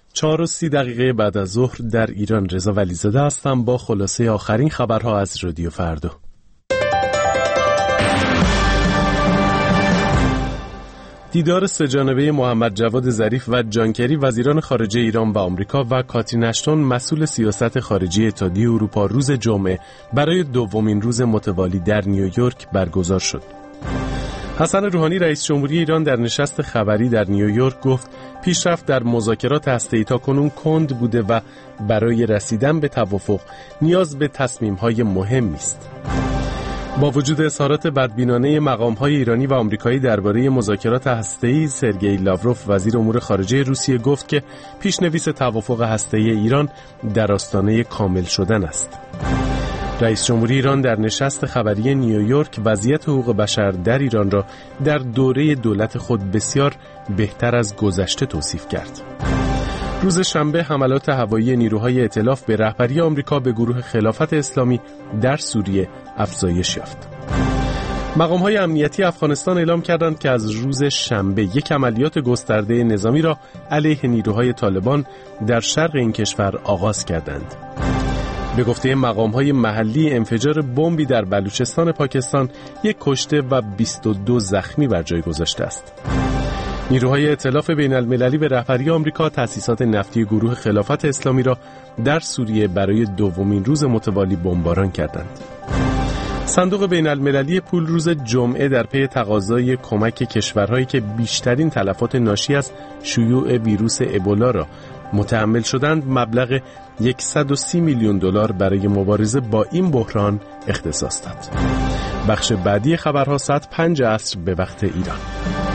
4:30 بعد از ظهر در ایران. رضا ولیزاده هستم با خلاصه آخرین خبرها از رادیو فردا. دیدار سه‌جانبه محمد جواد ظریف و جان کری وزیران خارجه ایران و آمریکا و کاترین اشتون مسئول سیاست خارجی اتحادیه اروپا روز جمعه برای دومین روز متوالی در نیویورک برگزار شد. حسن روحانی رئیس جمهوری ایران در نشست خبری در نیویورک گفت پیشرفت در مذاکرات هسته‌ای تاکنون کند بوده و برای رسیدن به توافق نیاز به تصمیم‌های مهمی است. با وجود اظهارات بدبینانه مقام‌های ایرانی و آمریکایی درباره مذاکرات هسته‌ای، سرگئی لاوروف وزیر امور خارجه روسیه گفت که پیشنویس توافق هسته‌ای ایران در آستانه کامل شدن است. رئیس جمهوری ایران در نشست خبری نیویورک وضعیت حقوق بشر در ایران را در دوره دولت خود بسیار بهتر از گذشته توصیف کرد. روز شنبه حملات هوایی نیروهای ائتلاف به رهبری آمریکا به گروه خلافت اسلامی در سوریه افزایش یافت. مقام‌های امنیتی افغانستان اعلام کردند که از روز شنبه یک عملیات گسترده نظامی را علیه نیروهای طالبان در شرق این کشور آغاز کردند. به گفته مقام‌های محلی انفجار بمبی در بلوچستان پاکستان یک کشته و 22 زخمی بر جای گذاشته است. نیروهای ائتلاف بین المللی به رهبری آمریکا تأسیسات نفتی گروه خلافت اسلامی را در سوریه برای دومین روز متوالی بمباران کردند. صندوق بین المللی پول روز جمعه در پی تقاضای کمک کشورهایی که بیشترین تلفات ناشی از شیوع ویروس ابولا را متحمل شدند مبلغ 130 میلیون دلار برای مبارزه با این بحران اختصاص داد. بخش بعدی خبرها ساعت 5 عصر به وقت ایران.